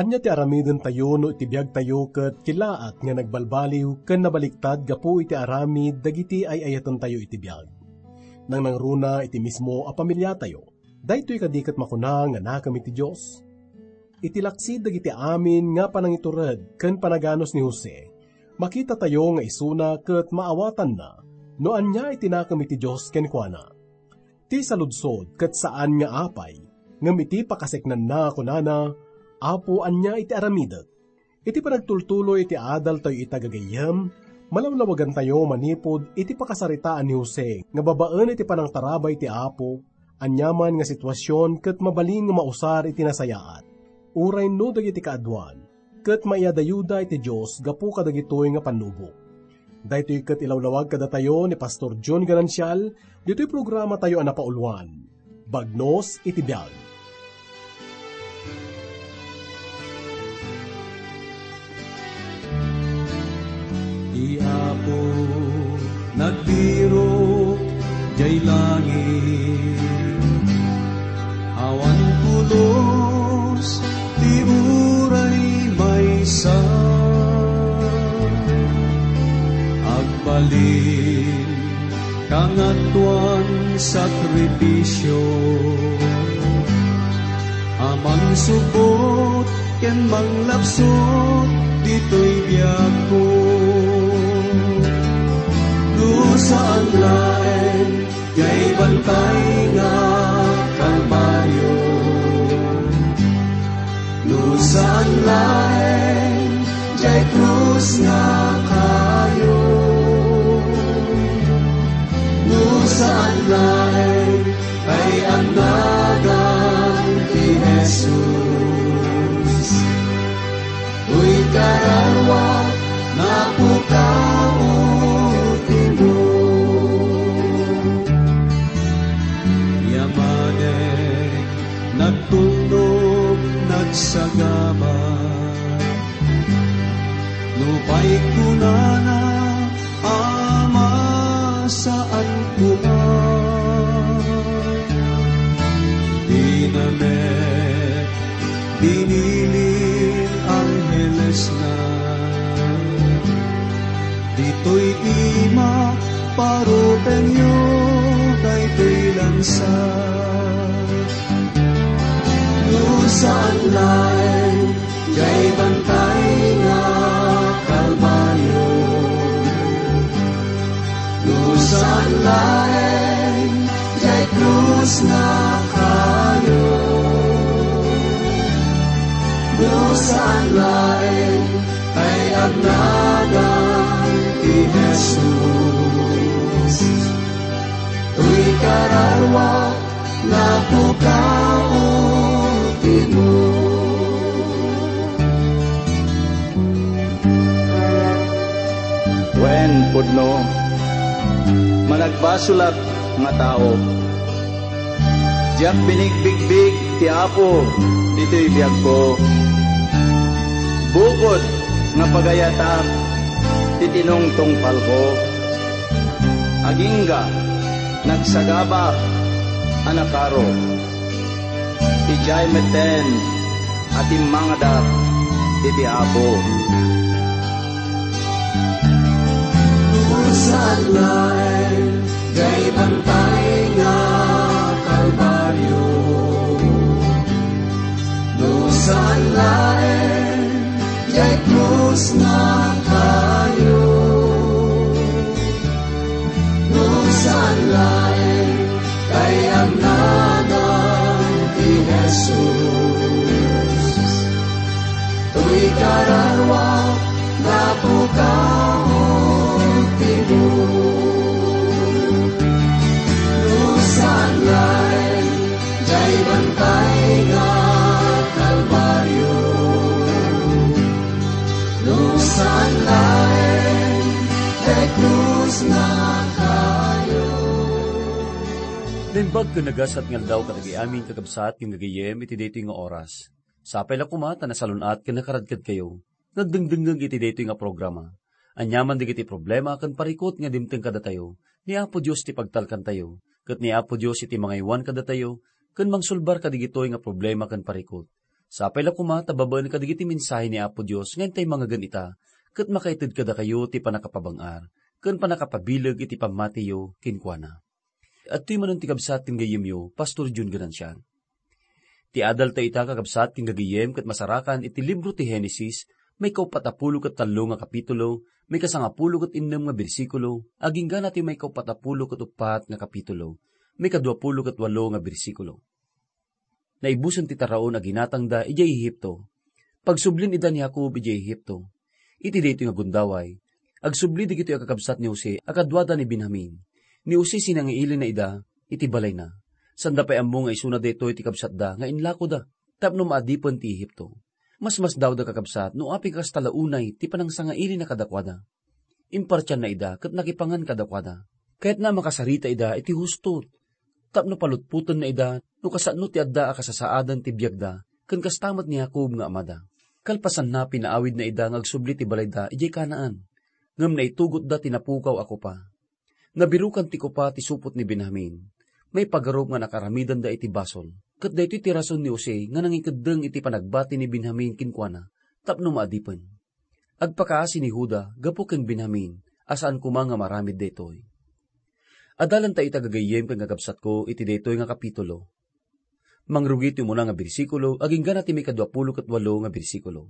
Anya ti aramiden tayo no iti biag tayo ket kilaat nga nagbalbaliw ken nabaliktad gapu iti aramid dagiti ay ayatan tayo iti biag. Nang nangruna iti mismo a pamilya tayo, daytoy kadiket makuna nga nakam iti Dios. Iti laksid dagiti amin nga panangitured ken panaganos ni Jose, makita tayo nga isuna ket maawatan na no anya iti nakam iti Dios ken kuana. Ti saludsod ket saan nga apay ngem iti pakaseknan na kunana Apo anya iti aramidet. Iti panagtultuloy iti adal tayo itagagayam, malawlawagan tayo manipod iti pakasaritaan ni Jose, nga babaan iti panangtarabay iti Apo, anyaman nga sitwasyon ket mabaling nga mausar iti nasayaat. Uray no dagiti kaadwan, ket maiadayuda iti Dios gapu kadagitoy nga panubok. Daytoy ket ilawlawag kada tayo ni Pastor John Ganancial, dito'y programa tayo ang napauluan. Bagnos iti biag. Di Apo nagbiro jay langit, awan pulos di uray maysa, agbalin kangatuan sakripisyo, amang supot ken manglapsot dito'y biag ko. Saan laeng jay bantay nga Kalbaryo, saan laeng jay krus nga kayo, saan laeng ay anagan ni Jesus. Uy kararwa na pukao nagtulog, nagsagama, lupay kunana, Ama, saan kuman? Dinamet, dinilin angeles na, dito'y ima, parupenyo, dayto'y lansa. Saan laeng jay bantay nga Kalbaryo, saan laeng jay krus nga kayo, saan laeng ay agnagan ti Jesus. Tuy kararwa na pukao wen pudno managbasulat nga tao, diyak binigbigbig ti Apo dito'y biag ko, bukod nga pagayatak ti tinongtongpal ko, agingga nagsagabak anakaro, ijay meten at imangadak iti Apo. Saan laeng jay bantay nga Kalbaryo, saan laeng jay krus nga kayo, saan laeng kay agnagan ti Jesus. Tuy kararwa na pukao saan laeng jay bantay nga Kalbaryo, saan laeng jay krus nga kayo. Naimbag ka nagasat nga daw katagi amin kakabsat yung gagayem iti dito nga oras. Sapay la kumata na salunat ka nakaradkad kayo. Nagdengdenggang iti dito nga programa. Anyaman digiti problema kan parikot nga dimteng kada tayo. Ni Apo Dios ti pagtalkan tayo. Kat ni Apo Dios iti mga iwan kada tayo. Kan mangsulbar kadigitoy nga problema kan parikot. Sapay la kuma tababaan kadigiti mensahe ni Apo Dios ngayon tay mga ganita, ket makaitid kada kayo ti panakapabangar, ken panakapabilag iti pamatiyo kinkwana. At tuy manon ti kabsat ken gayemyo, Pastor Jun Ganancian. Ti adal ta ita kakabsat ken gagayem ket masarakan iti libro ti Henesis, may 43 nga kapitulo, may 96 nga bersikulo, agingga ti may 44 nga kapitulo, may 28 nga bersikulo. Naibuson ti taraon a ginatang da ijay Ehipto. Pagsublin ida ni Jacob ijay Ehipto. Iti dito nga gundaway, agsubli di gito kakabsat ni Jose, akadwada ni Benjamin. Ni Jose sinangiili na ida, iti balay na. Sanda pa'y ammo nga isuna dito iti kabsat da, nga inlako da, tapno maadipan ti Ehipto. Mas daw da kakabsat, no api kas talaunay, ti panang sangaili na kadakwada. Impartyan na ida, kat nakipangan kadakwada. Kahit na makasarita ida, iti hustot. Tapno palutputan na ida, no kasano ti adda akasasaadan ti biyagda, kan kastamat ni Jacob nga amada. Kalpasan na pinaawid na ida, ngagsubli ti balay da, ijay Kanaan. Ngam na itugot da tinapukaw ako pa. Nabirukan ti ko pa ti supot ni Benjamin. May pagarob nga nakaramidan da iti basol. Kat da iti tirason ni Jose nga nangikadeng iti panagbati ni Benjamin kinkwana, tapno maadipan. Agpakaasi ni Huda, gapo ken Benjamin, asaan kuma nga maramid detoy. Adalan ta itagagayem ken gagabsat ko iti detoy nga kapitulo. Mangrugit yung muna nga bersikulo, aging gana ti may 28 nga bersikulo.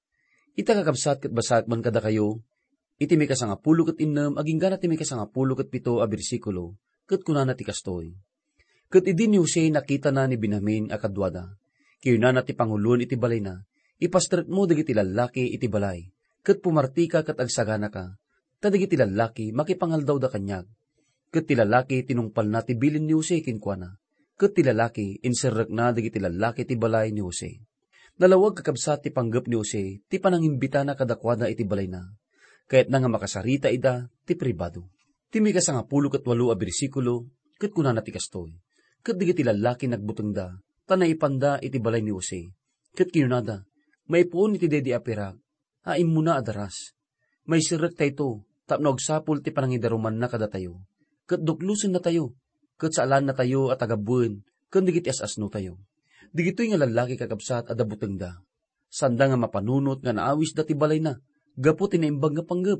Ita kakabsat ket basak man kada kayo, iti may 10 ket 6, aging gana ti may 10 ket 7 a bersikulo, ket kunana ti kastoy. Ket idi ni Jose nakita na ni Benjamin akadwada. Kiyuna ti pangulon iti balay na, ipastret mo dagiti lalaki iti balay, ket pumarti ka ket agsagana ka, ta dagiti lalaki makipangaldaw da kanyag. Ket ti lalaki tinungpal na ti bilin ni Jose kinkwana, ket ti lalaki inserrek na dagiti lalaki ti balay ni Jose. Nalawag kakabsat ti panggep ni Jose, ti panangimbita na kadakwada iti balay na, kahit na nga makasarita ida ti pribado. Ti may 18 a bersikulo, ket kunana ti kastoy. Ket digiti lalaki nagbuteng da, tanaipanda iti balay ni Jose. Ket kinunada, may puon iti dedi apirak, haim muna adaras. May sirek tayo, tapno agsapul ti panangidaruman na kada tayo. Ket duklusen na tayo, ket saalan na tayo at agabuen, ket digiti asasno tayo. Digito'y nga lalaki kakabsat at abuteng da. Sanda nga mapanunot nga naawis da ti balay na, gapo tinaimbag nga panggep.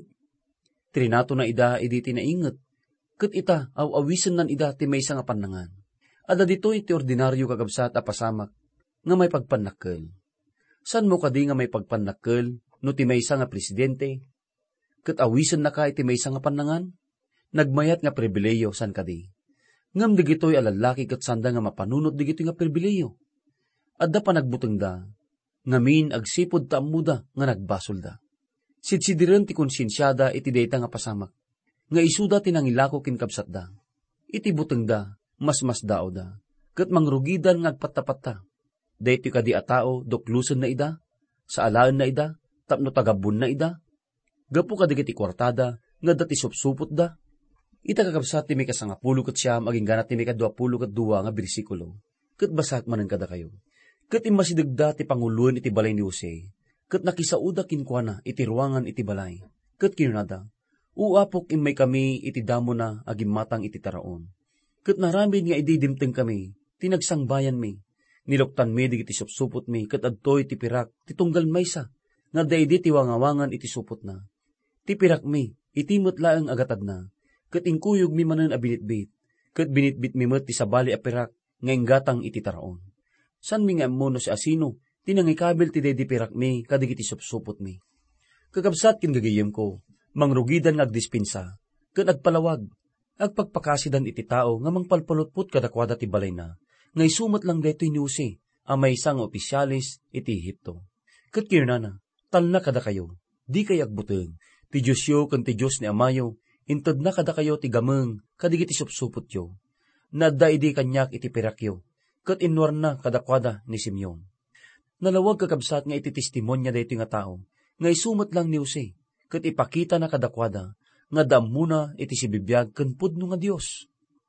Trinato na ida iti tinainget, ket ita awawisen nan ida ti maysa nga panangan. Ada dito'y ti ordinaryo kakabsat a pasamak, nga may pagpanakkel. San mo kadi nga may pagpanakkel, no ti maysa nga presidente? Ket awisen na ka iti maysa nga panangan? Nagmayat nga pribileyo san kadi. Ngam digito'y alalaki ket sanda nga mapanunot digito'y nga pribileyo. Adda pa nagbuteng da, ngamin agsipod ta amuda nga nagbasol da. Sidsidiren ti konsensyada iti dayta nga pasamak, nga isuda tinangilako kinkabsat da. Iti buteng da, mas dao da, ket mangrugidan nga agpatapatta. Daytoy kadi a tao, doklusen na ida, saalaan na ida, tapno tagabun na ida, gapu kadigiti kwartada, nga dati supsupot da. Ita kakabsat ti may 10 ket 9, aging ganat ti may 22 nga bersikulo, ket basak manen kada kayo. Ket immasidegda ti panguluan iti balay ni Jose, ket nakisauda kinkwana iti ruangan iti balay, ket kinunada, uapok imay kami iti damo na agimatang iti taraon. Ket naramid nga ididimteng kami, tinagsangbayan mi, niloktan mi digiti supsupot mi, ket adtoy ti pirak, ti tunggal maysa, nga daydi ti wangawangan iti supot na. Ti pirak mi, itimot laeng agatad na, ket inkuyog mi manen a binitbit, ket binitbit mi met ti sabali a pirak, nga inggatang iti taraon. San mi nga ammo no si asino, tinangikabil ti daydi pirak mi, kadigiti supsupot mi. Kakabsat kin gagayem ko, mangrugidan nga agdispensa, ket agpalawag, agpagpakasidan iti tao nga mangpalpalutput kadakwada ti balay na, nga isumat lang deto'y ni Jose, ang may isang opisyalis iti Ehipto. Ket kinunana, talna kada kayo, di kay agbuteng, ti Diyos yo kan ti Diyos ni Amayo, intod na kada kayo ti gameng, kadigiti supsupot yo. Nadda idi kanyak iti pirakyo, ket inwar na kadakwada ni Simeon. Nalawag kakabsat nga iti testimonya deto'y nga tao, nga isumat lang ni Jose, ket ipakita na kadakwada, nga damuna iti sibibiyag ken pudno nga Dios.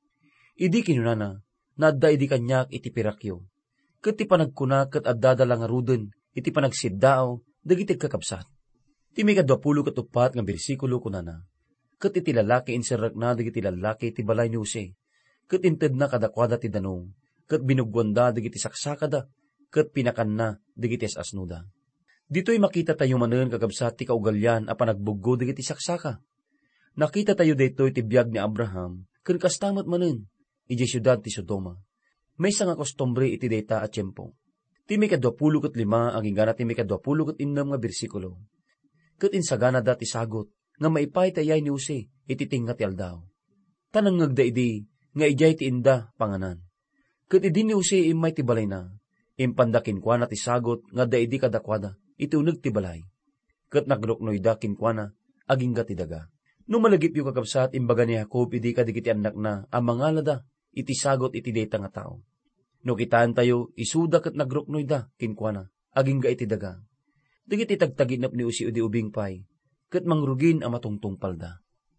Idi kinunana, nadda idi kanyak iti pirakyo. Ket ti panagkuna ket addadala nga ruden, iti panagsiddao, dagiti kakabsat. Ti may 24 nga bersikulo kunana, ket iti lalaki inserrek na dagiti lalaki ti balay ni Jose, ket inted na kadakwada ti danong, ket binugwanda dagiti saksakada, ket pinakan na digiti asnuda. Dito'y makita tayo manen kakabsat ti kaugalyan a panagbuggo digiti saksaka. Nakita tayo daytoy ti biag ni Abraham ken kastamat manen iti syudad ti Sodoma. May nga kostumbre iti dayta a tiempo. Ti may 25 ang ingana ti may 26 nga bersikulo. Ket insagana da ti sagot nga maipay tayay ni Jose iti tinga ti aldaw. Tanang ngagdaidi nga ijay ti inda panganan. Ket idi ni Jose imay ti balay na. Impandakin kwa na ti sagot nga daidi kadakwada iti uneg ti balay. Ket nagruknoy da kinkwana aging ti daga. No malagip yu kakabsat imbaga ni Jacob idi kadigiti anak na amangalada iti sagot iti dayta nga tao. No kitaan tayo isuda ket nagruknoy da kinkwana aging iti daga. Digiti tagtaginap ni Jose udi ubing pay ket mangrugin a matungtungpal da.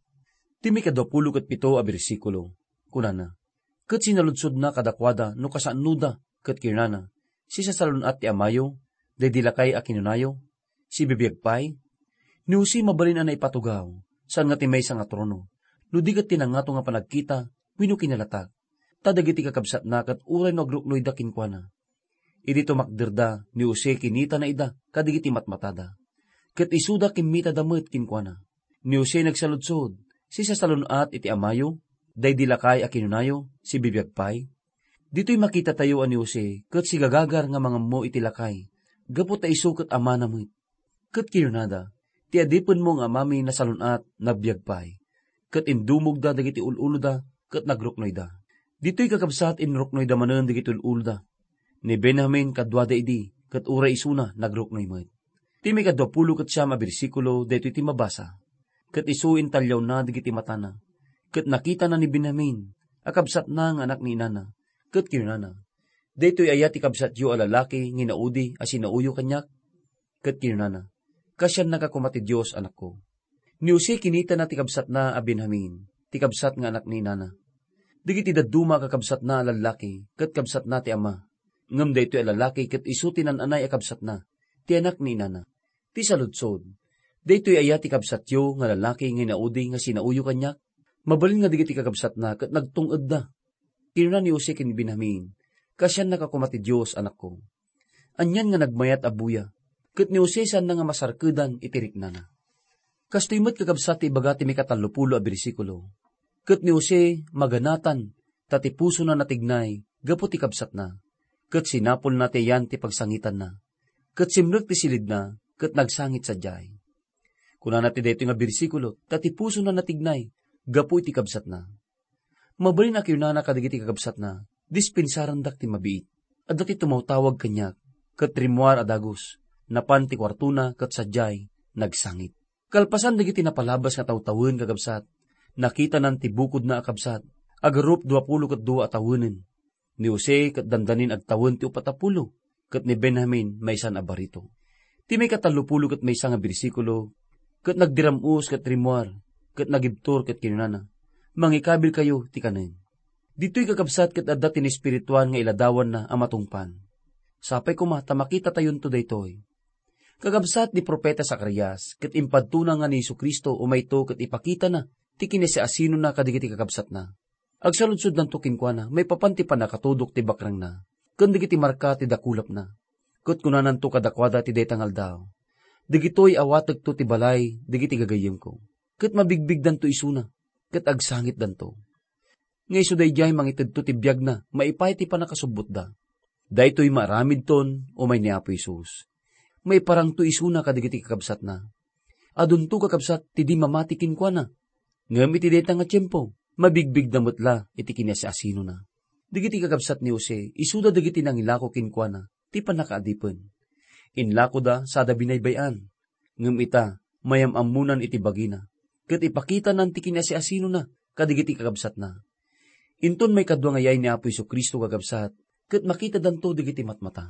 Ti may 27 a bersikulo kunana. Ket sinaludsod na kadakwada no kasaannuda ket kirnana. Si sasalunat ti amayo, dedilakay a kinunayo, si bibiyagpay, ni Jose mabalin na ipatugaw, saan nga ti maysa nga trono, no di kat tinangato nga panagkita, wino kinalatag, tadagiti kakabsat na kat uray no agruknoy da kinkwana. Idi tumakderda ni Jose kinita na ida, kadigiti matmatada, kat isuda kimita damit kinkwana. Ni Jose nagsaludsod, si sasalunat iti amayo, dedilakay a kinunayo, si bibiyagpay, dito'y makita tayo ani Jose, ket si gagagar nga mga mo iti lakay, gapot ta iso ket ama namit. Ket kirnada, ti adipon mo nga amami na salunat na biyagpay, ket indumog da dagiti ululo da, ket nagruknoy da. Dito'y kakabsat inruknoy da manen dagiti ululo da. Ni Benjamin kadwada idi, ket uray isuna nagruknoy met. Ti may 20 ket siyam a bersikulo daytoy ti mabasa. Ket isu intalyaw na dagiti matana, ket nakita na ni Benjamin, akabsat na nga anak ni inana. Ket kirnana, daytoy ayat ikabsat yu a lalaki nginaudi as sinauyo kanyak. Ket kirnana, kasyan nakakumati Diyos anak ko. Ni Jose kinita na tikabsat na a Benjamin, tikabsat nga anak ni nana. Digiti daduma kakabsat na a lalaki, ket kabsat na ti ama. Ngem daytoy a lalaki ket isu tinan-anay akabsat na, ti anak ni nana. Ti saludsod, daytoy ayat ikabsat yu nga lalaki nginaudi nga sinauyo kanyak. Mabalin nga digiti kakabsat na ket nagtunged da. Kirna ni Jose ken Benjamin, kasyan nakakumati Diyos anak ko. Anyan nga nagmayat abuya, ket ni Jose saan nga masarkedan itirik na. Kastoy met kakabsat ti bagati may 30 a bersikulo. Ket ni Jose maganatan, tati puso na natignay, gapot ti kabsat na. Ket sinapol na ti yan ti pagsangitan na. Ket simrek ti silid na, ket nagsangit sa jay. Kunana ti daytoy nga bersikulo, tati puso na natignay, gapo iti kabsat na. Mabalin na kirnana kadigiti kakabsat na, dispensaran dak ti mabiit, at dati tumawtawag kanyak, ket rimuar adagos, napan ti kwartuna ket sadyay, nagsangit. Kalpasan digiti napalabas nga tawtawen kakabsat, nakita nan ti bukod na akabsat, agarup 22 a tawenen. Ni Jose ket dandanin agtawen ti 40, ket ni Benjamin maysan a barito. Ti may 30 ket maysa nga bersikulo, ket nagdiramus ket rimuar, ket nagibtor ket kinunana. Mangikabil kayo ti kanen. Dito'y kakabsat ket adda tin espirituan nga iladawan na amatungpan. Sapay kumata makita tayon to daytoy. Kakabsat ni propeta Zacarias ket impadtuna nga ni Jesucristo umayto ket ipakita na ti kinesiasino na kadigiti kakabsat na. Agsaludsod nanto kinkwana may papanti pa nakatudok ti bakrang na. Ken digiti marka ti dakulap na. Ket kunanan to kadakwada ti daytang aldaw. Digitoy awateg to ti balay digiti gagayem ko. Ket mabigbig danto isuna. Ket agsangit danto. Ngay so dayjay mangited to ti biag na, maipay ti panakasubot da. Daytoy maramid ton, o may ni Apo Isus. May parang to isuna kadigiti kakabsat na. Adun to kakabsat, ti di mamatikin kwa na. Ngam iti dayta nga tiyempo, mabigbig damutla, iti kinesiasino na. Digiti kakabsat ni Jose, isuda digiti nang ilako kinkwa na, ti panakaadipen. Inlako da, sada binaybayan. Ngam ita, mayamamunan iti bagina. Ket ipakita nan ti kinesiasino na, kadigiti kakabsat na. Inton may kadwa ngayay ni Apo Jesucristo kakabsat, ket makita danto digiti matmata.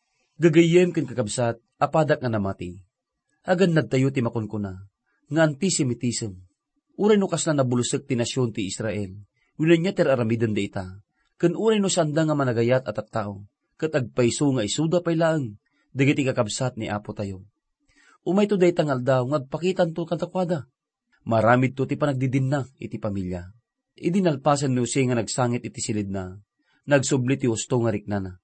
Gagayem ken kakabsat, apadak nga namati. Agan nagtayo ti makunkuna, nga antisemitism. Uray no kasna nabulusek ti nasyon ti Israel, wilan niya ter aramiden da ita, ken uray no sanda nga managayat at tao, ket agpaiso nga isuda pay laeng, digiti kakabsat ni Apo tayo. Umay to day tangal daw, ngagpakitan to katakwada. Maramid to ti panagdidinna iti pamilya. Idinalpasan ni Jose nga nagsangit iti silid na, nagsubli ti husto nga riknana.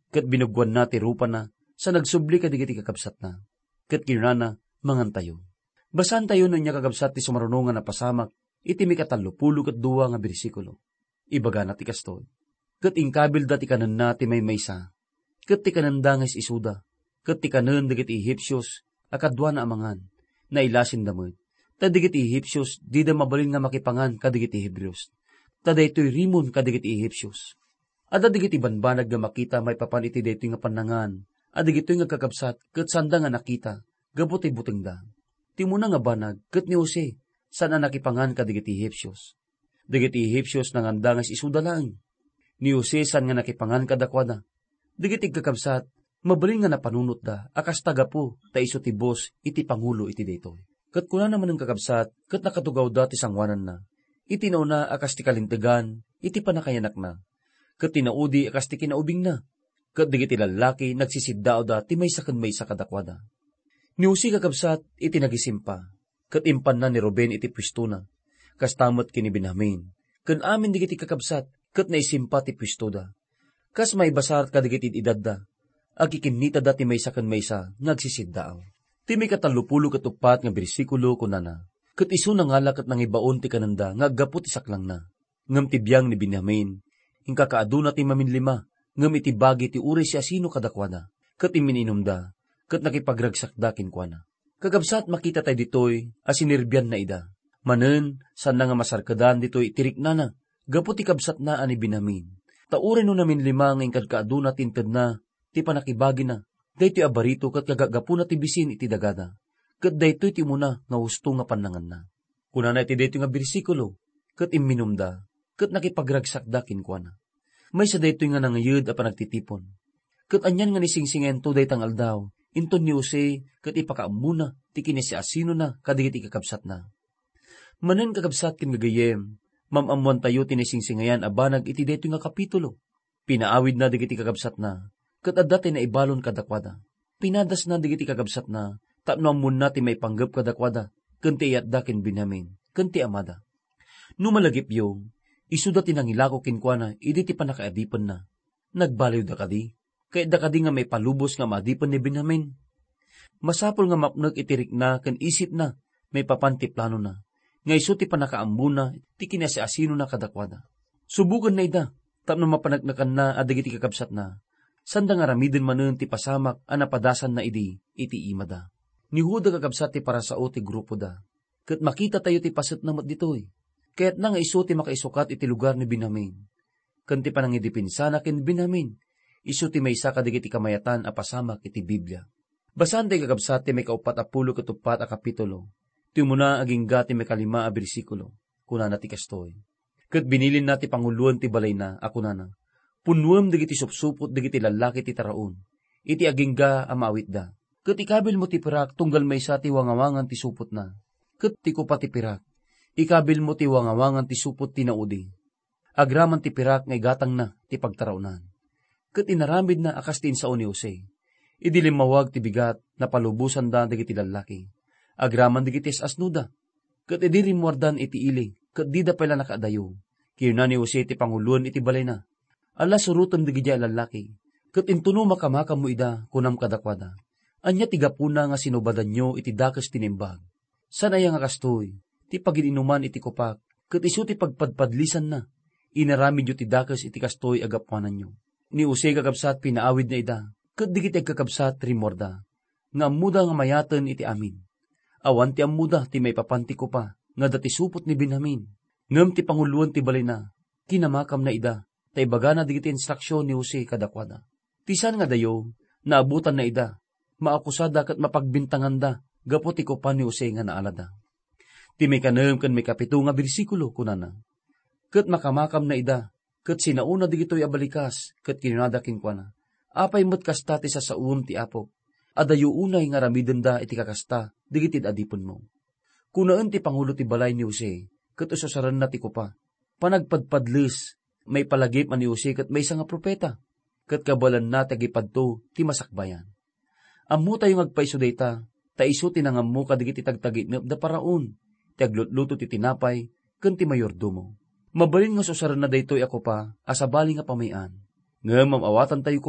kat binugwan na ti rupa na, sa nagsubli kadigiti kakabsat na, kat kinunana mangan tayo. Basan tayo nun niya kakabsat ti sumarunungan na pasamak, iti mi 32 nga bersikulo. Ibaga na ti kastoy. Kat ingkabil da ti kanan na ti may maysa, kat ti kanan da nga isuda, kat ti kanan digiti Ehipsyos, akadwa na amangan, na ilasin damot. Ta digiti Ehipsyos, di da mabalin nga makipangan kadigiti Hebrews. Ta daytoy rimon kadigiti Ehipsyos. Ada digiti banbanag nga makita may papaniti daytoy nga panangan, adigito nga kakabsat, kat sanda nga nakita, gabuti buteng da. Timuna nga banag, kat ni Jose, sana nakipangan kadigiti Ehipsyos. Digiti Ehipsyos nanganda nga isuda lang. Ni Jose san nga nakipangan kadakwada. Digiti kakabsat, mabalin nga napanunot da, akas taga po, ta iso ti boss, iti pangulo iti daytoy. Kat kuna naman ng kakabsat, kat nakatugaw da ti sangwanan na. Iti nauna akas ti kalintegan, iti panakayanak na. Kat tinaudi akas ti kinaubing na. Kat digiti lalaki, nagsisiddao da ti may sakan may sakadakwada. Ni Jose kakabsat, iti nagisimpa. Kat impan na ni Ruben iti pwisto na. Kas tamot kini Benjamin. Kan amin digiti kakabsat, kat naisimpa ti pwisto da. Kas may basar ka digiti idad da. Agikinita da ti may sakan may sa, nagsisiddao. Ti may 34 nga bersikulo kunana. Kat iso na nga lakat nang ibaon ti kananda, nga agapot isaklang na. Ngam ti biyang ni Benjamin, ingka kaaduna ti maminlima, ngam iti bagi ti uri si asino kadakwada. Kat imininom da, kat nakipagragsak da kinkwana. Kagabsat makita tayo ditoy, asinirbiyan na ida. Manen, san na nga masarkadan ditoy itirik na na, gapot ti kabsat na ani Benjamin. Ta uri no namin lima ng ingkad kaaduna tinted na, ti panakibagi na. Daytoy abarito kat kagagapo na ti bisin iti dagada. Kat daytoy ti muna nga husto nga panangan na. Kuna na iti daytoy nga bersikulo, kat imminom da, kat nakipagragsak da kinkwana. May sa daytoy nga nangayud a panagtitipon. Kat anyan nga nisingsingen to daytang aldaw, inton ni Jose, kat ipakaamuna, ti kinesi asino na, kadigit ikakabsat na. Manen kakabsat kin gagayem, mamamuan tayo tinisingsingayan abanag iti daytoy nga kapitulo. Pinaawid na digiti kakabsat na, kat adati na ibalon kadakwada. Pinadas na digiti kakabsat na, tapno amun na ti may panggap kadakwada, kanti iyat dakin Benjamin, kanti amada. Numalagip yung, isuda tinangilako kinkwana, idi ti panakaadipan na. Nagbaliw da kadi, kaya da kadi nga may palubos nga maadipan ni Benjamin. Masapol nga mapnag itirik na, kan isip na, may papanti plano na. Nga iso ti panakaambu na, ti kinasi asino na kadakwada. Subukan na ida, tapno mapanagnakan na, adagiti kakabsat na. Sanda nga ramidin manen ti pasamak, anapadasan na idi, iti imada. Ni Huda kakabsat ti para sa o ti grupo da. Kat makita tayo ti paset na mat ditoy. Kaya't na nga iso ti makaisukat iti lugar ni Benjamin. Kanti pa nang idipinsana kin Benjamin, iso ti may isa kadigiti kamayatan a pasamak iti Biblia. Basan tayo kakabsat ti may 40 a kapitulo. Ti muna aging gati may 5 a bersikulo. Kuna na ti kastoy. Kat binilin na ti panguluan ti balay na, ako na. Punwam digiti supsupot digiti lalaki ti taraon. Iti agingga amawit da. Kat ikabil mo ti pirak tunggal may sa ti wangawangan ti supot na. Kat ti ko pa ti pirak. Ikabil mo ti wangawangan ti supot ti naudi. Agraman ti pirak ngay gatang na ti pagtaraunan. Kat inaramid na akas ti insao ni Jose. Idilim mawag ti bigat na palubusan da digiti lalaki. Agraman digiti asnuda. Kat idilim wardan iti ili. Kat di da pala nakadayo. Kiyuna ni Jose ti panguluan iti balay na. Ala surutan digidya lalaki, kat intuno makamaka mo ida kunam kadakwada. Anya tigapuna nga sinubadan nyo iti dakas tinimbag. Sanaya nga kastoy, ti pagininuman iti kupak, kat iso ti pagpadpadlisan na. Inaramid nyo ti dakas iti kastoy agapwanan nyo. Ni Jose kakabsat pinaawid na ida, kat digit kakabsat rimorda. Nga amuda nga mayatan iti amin. Awan ti amuda ti may papanti ko pa, nga dati supot ni Benjamin. Ngam ti panguluan ti balay na, kinamakam na ida. Ta ibaga na digiti instruksyon ni Jose kadakwada. Tisan nga dayo, naabutan na ida, maakusada kat mapagbintangan da, gapot iko pa ni Jose nga naalada. Ti may kanam kan may 7 nga bersikulo kunana. Kat makamakam na ida, kat sinauna digito'y abalikas, kat kinunada kinkwana. Apay mo't kasta ti sasaun ti apok, adayo unay nga ramiden da iti kakasta, digitid adipon mo. Kunaan ti pangulo ti balay ni Jose, kat usasaran na ti ko pa, panagpadpadlis, may palagip man ni Jose kat may isang propeta, kat kabalan na tagipadto ti masakbayan. Ammo tayo ngagpaiso dayta, ta iso tinangammo kadigit itagtaginap da paraon, ti aglutluto ti tinapay, kan ti mayordomo. Mabalin nga susaran na daytoy ako pa, asabali nga pamayan. Nga mamawatan tayo kuma,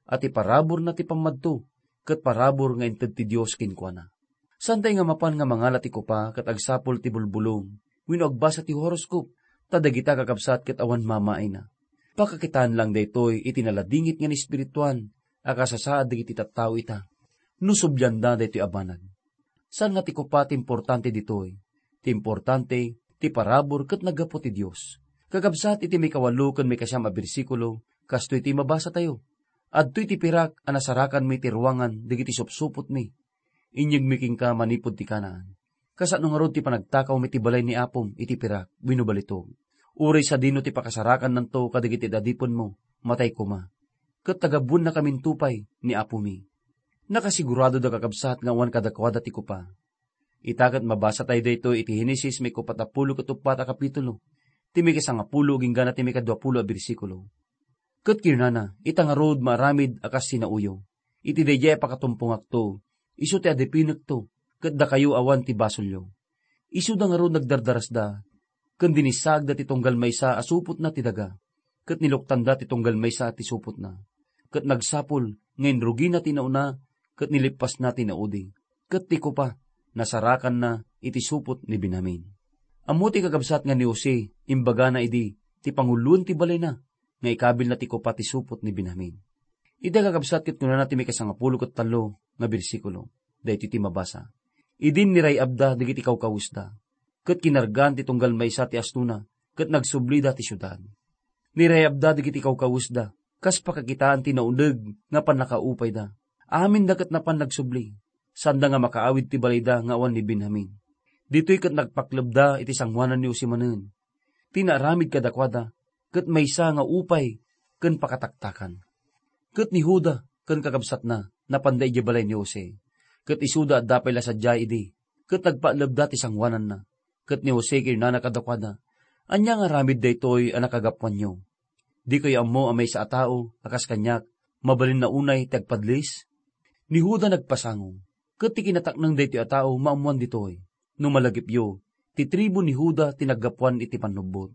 at iparabor na ti pamadto, kat parabor nga inted ti Diyos kinkwana. Santay nga mapan nga mangalat ti kupa, kat agsapol ti bulbulong, wenno agbasa ti horoscope, tadagita kakabsat kat awan mamaay na. Pakakitaan lang daytoy itinaladingit nga ni espirituan, akasasaad digiti tattao ita. Nusubyan da daytoy abanag. San nga ti kupa ti importante ditoy? Ti importante, ti parabor kat nagapo ti Diyos. Kakabsat iti may kawalo kan may kasyam a bersikulo, kastoy ti mabasa tayo. Adtoy ti pirak anasarakan mi ti ruangan digiti supsupot mi. Inyag miking ka manipod ti kanaan. Kasano nga rod ti panagtakaw mi ti balay ni apom iti pirak, binubalitog. Uray sa dino ti pakasarakan nanto kadigiti dadipon mo, matay kuma. Kat tagabun na kaming tupay ni apo mi. Nakasigurado da kakabsat nga awan kadakwada ti kupa. Itakat mabasa tayo dito iti Henesis may 40 ket 4 a kapitulo. Ti may 10 ginggana ti may 20 a bersikulo. Ket kirnana, itangarod maramid akas sinauyo. Iti dayjay pakatumpungak to, isu ti adipinek to, ket da kayo awan ti basolyo. Isu da nga rod nagdardaras da, ken dinisag da ti tunggal maysa asupot na ti daga, ket niluktan da ti tunggal maysa ti supot na. Ket nagsapol, ngayon rugi na tinauna, ket nilipas na tinaudi, ket ti kupa, nasarakan na iti supot ni Benjamin. Ammo ti kakabsat nga ni Jose, imbaga na idi, ti pangulun ti balay na, nga ikabil na ti kupa ti supot ni Benjamin. Ida kakabsat ket kuna natin may 10 ket 3 nga bersikulo, daytoy ti mabasa. Idin ni Ray Abda digiti kawkawusda, ket kinargan ti tunggal maysa ti astuna, ket nagsubli da ti syudad. Ni Ray Abda digiti kawkawusda, kas pakakitaan ti nauneg nga panakaupay da. Amin da ket napan nagsubli, sanda nga makaawid ti balayda nga awan ni Benjamin. Dito'y ket nagpaklubda iti sangwanan ni Usimanen. Tinaramid kadakwada, ket maysa nga upay, ken pakataktakan. Ket ni Huda, ken kakabsat na, napanday di balay ni Jose. Ket isuda at dapay la sadya idi, ket nagpaklubda ti sangwanan na. Ket ni Jose kirnana kadakwada, anya nga ramid daytoy anak kagapwan nyo. Di kayo ammo amay sa atao, akas kanyak, mabalin na unay tagpadlis. Ni Huda nagpasangong, ket ti kinataknang daytoy atao maamuan ditoy. No malagipyo, ti tribo ni Huda tinaggapuan iti panubot.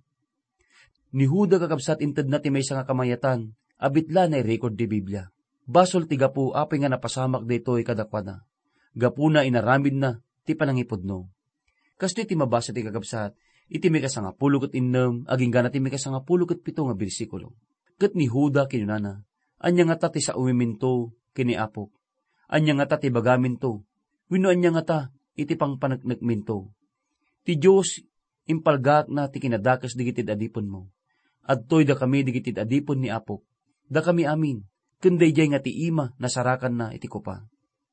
Ni Huda kakabsat inted na ti may nga kamayatan, abitla na i-record di Biblia. Basol ti gapu apay nga napasamak daytoy kadakwada. Gapu na inaramid na ti panangipodno. Kasto iti mabasa ti kakabsat, iti may 10 ket 6, aging gana ti may 10 ket 7 nga bersikulo. Ket ni Huda kinunana, anya nga ta ti sa umiminto kini apok. Anya nga ta ti bagaminto, wenno anya nga ta iti pangpanagnagminto. Ti Diyos, impalgak na ti kinadakas digitid adipon mo. Adtoy da kami digitid adipon ni apok. Da kami amin, kunday jay nga ti ima nasarakan na iti kupa.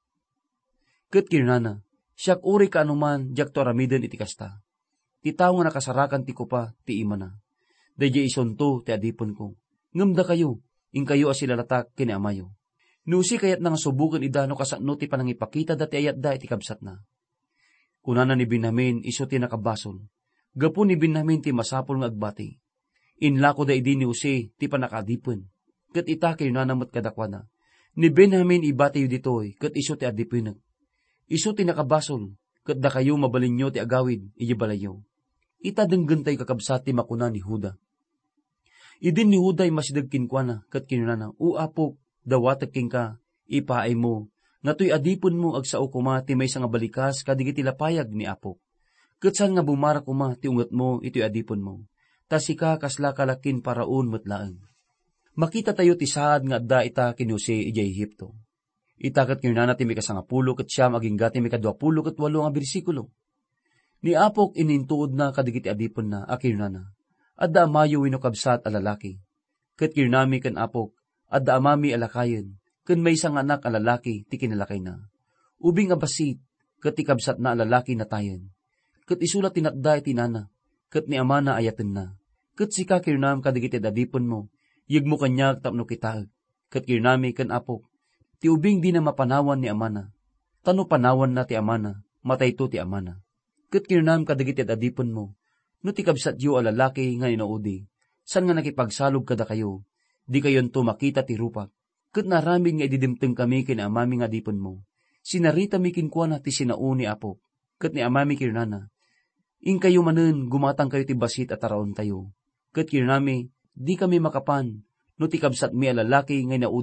Ket kinunana, siyak uri ka anuman, jak to aramiden iti kasta. Ti tao nga nakasarakan ti kupa, ti ima na. Dayjay isonto ti adipon ko. Ngamda kayo, ing kayo asilalatak kini amayo. Nusi kayat nang subukan idano kasano ti panangipakita dati ayat da iti kabsat na. Kunana ni Benjamin iso ti nakabasol. Gapu ni Benjamin ti masapol nga agbati. Inlako da idi ni Jose ti panakadipon. Ket ita kayo nanamot kadakwana. Ni Benjamin ibati yu ditoy, ket iso ti adipinek. Iso ti nakabasol, ket da kayo mabalinyo ti agawid, ijibalayo. Ita denggen tayo kakabsat ti makuna ni Huda. Idin ni Huda ay masidag kinkwana, ket kinunana, apok, dawatek king ka, ipaay mo, nga to'y adipon mo agsao kuma ti may nga balikas kadigiti lapayag ni apok. Ket saan nga bumara kuma ti unget mo ito'y adipon mo. Tasika kasla kalakin paraon metlaeng. Makita tayo ti saad nga adda ita ken Jose ijay Ehipto. Itaket kinunana ti may 10 ket 9 aging gati may 20 ket 8 nga bersikulo. Ni apok inintuod na kadigiti adipon na akinunana. Adda amayo wenno kabsat a lalaki. Ket kinunami ken apok adda amami alakayen. Ken may isang anak a lalaki ti kinalakay na. Ubing abasit, ket ti kabsat na lalaki na tayen. Ket isulat tinatda iti nana, ket ni ama na ayaten na. Ket sika kirnam kadigiti adipon mo, yeg mo kanyak tapno kitaag. Ket kirnami ken apok, ti ubing di na mapanawan ni ama na. Tano panawan na ti ama na, matay to ti ama na. Ket kirnam kadigiti adipon mo, no ti kabsat yu a lalaki nga inaudi, san nga nakipagsalog kada kayo, di kayon to makita ti rupak. Ket naramid nga ididimteng kami kina amami nga dipon mo. Sinarita mi kinkwana ti sinao ni apok. Ket ni amami kirnana. Ing kayo manen gumatang kayo ti basit at araon tayo. Ket kirnami di kami makapan no ti kabsat mi a lalaki nga naudi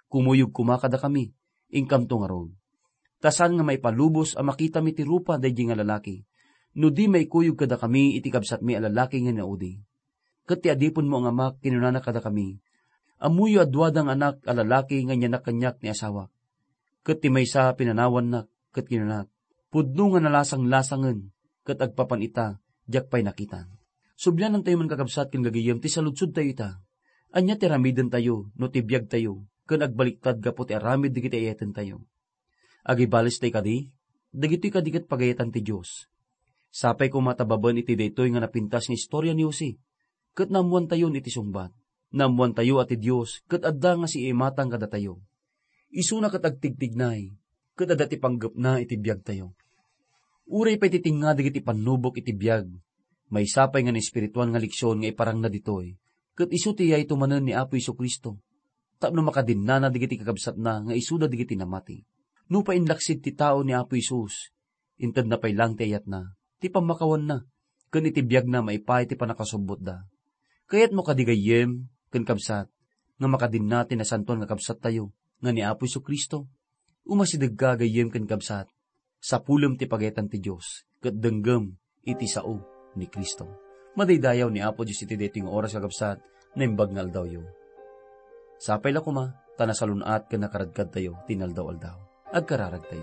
kumuyog kumakada kami, ingkam to nga ron. Tasan nga may palubos ang makita mi ti rupa daydi nga lalaki, no di may kuyog kada kami iti kabsat mi a lalaki nga naudi. Ket ti adipon mo ang amak kinunana kada kami, amuyo adwadang anak a lalaki nga nyanak-kanyak ni asawa. Ket ti maysa pinanawan nak, ket kinunak, pudno nga nalasang-lasangen, ket agpapanita, diak pay nakitan. Subyanan tayo man kakabsat ken gagayem ti saludsod tayo ita. Anya ti ramiden tayo, no ti biag tayo, ken agbaliktad gapo ti aramid digiti ayaten tayo. Agibalis tay kadi, dagitoy kadiket pagayatan ti Dios. Sapay ko matababan iti daytoy nga napintas nga istorya ni Jose, ket namuan tayo iti sungbat. Namuan tayo ati Dios, ket adda nga si imatang kada tayo. Isuna ket agtigtignay, ket adda ti panggep na iti biag tayo. Uray pay titinga digiti panubok iti biag. May sapay nga ni espiritual nga leksyon nga iparang na ditoy, ket isu ti yay tumanen ni Apo Jesu-Kristo. Tapno makadinnana digiti kakabsat na nga isuda digiti namati. No painlaksid ti tao ni Apo Jesus, inted na pay lang ti ayat na, ti pamakawan na, ken iti biag na maipay ti panakasubot da. Kayat mo kadigayem, ken kabsat, nga makadinna ti nasantuan nga kabsat tayo, nga ni Apo Jesu-Kristo. Umasidag ka gayem ken kabsat, sa pulem ti pagayatan ti Dios, ket denggem iti sao ni Kristo. Madaydayaw ni Apo Diyos iti dating oras kagabsat na imbag nga aldaw yo. Sapay la kuma, tanasalunat ka nakaradkad tayo, tinaldaw-aldaw. Agkararag tayo.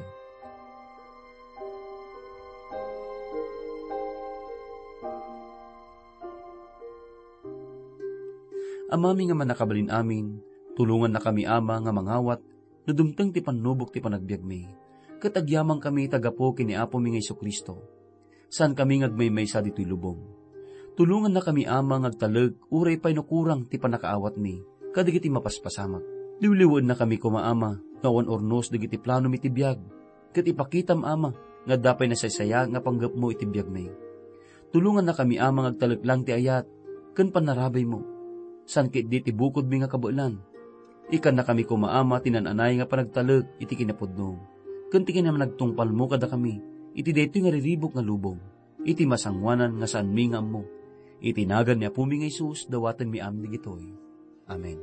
Amami nga manakabalin amin, tulungan na kami ama nga mangawat, no dumteng ti panubok ti panagbiag mi. Katagyamang kami tagapo kini Apo mi nga Jesu-Kristo. Saan kami ngagmaymay sa dito'y lubong. Tulungan na kami amang agtalag, uray pa'y nukurang ti panakaawat mi, kadigiti mapaspasamak. Liwliwan na kami kumaama, ngawan ornos digiti plano mi tibiyag, kat ipakitam ama, nga dapay na saysaya nga panggap mo itibiyag may. Tulungan na kami amang agtalag lang ti ayat, kan panarabay mo. San kit di tibukod mi nga kabulan. Ikan na kami kumaama, tinananay nga panagtalag, iti kinapudno. Kan ti kinam nagtungpal mo kada kami, iti daytoy nga riribok nga lubong, iti masangwanan nga saan mi nga mo, iti nagan niya pumi nga Isus, dawatan mi amni gitoy. Amen.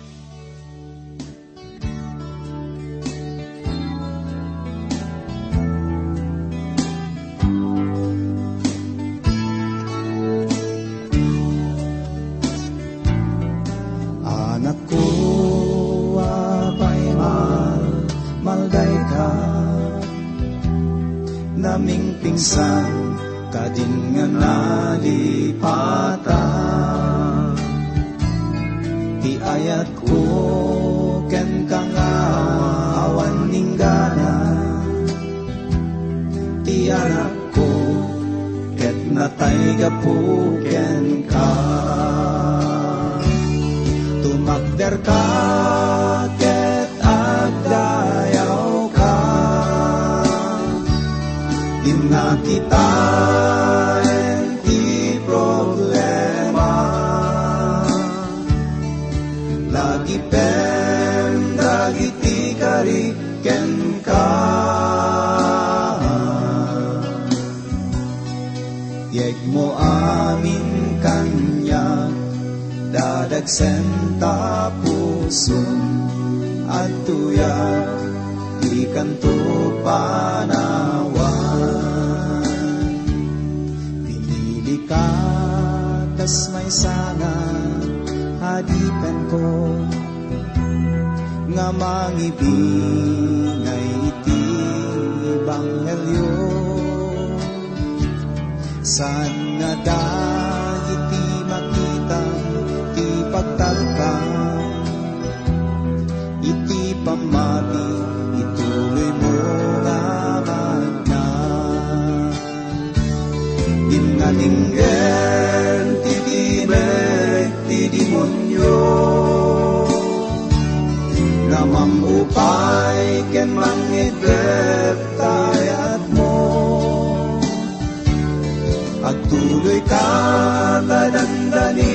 Anak ko, apay malday ka, naming pingsan, kadin nga nalipatan. Iayat ko, ken kang awan ninggana. Iyanak ko, ket natay gapu ken ka. Tumakder ka, ket agdayaw ka. Di na kita enti problema, lagi pen dagiti kariken ka. Yeg mo amin kanya, dadagsen tapuson at tuya, ikan to panawan. Pinili ka, kas may sana, hadipen ko, nga mangibingay iti Ebanghelyo. San nga dagiti makita, ti pagtalkan, iti pamati, ituloy mo nga magna. Dingalinggen ti tibek ti demonyo, nga mamupay ken mangidrep tayat mo. Agtuloy ka tadandani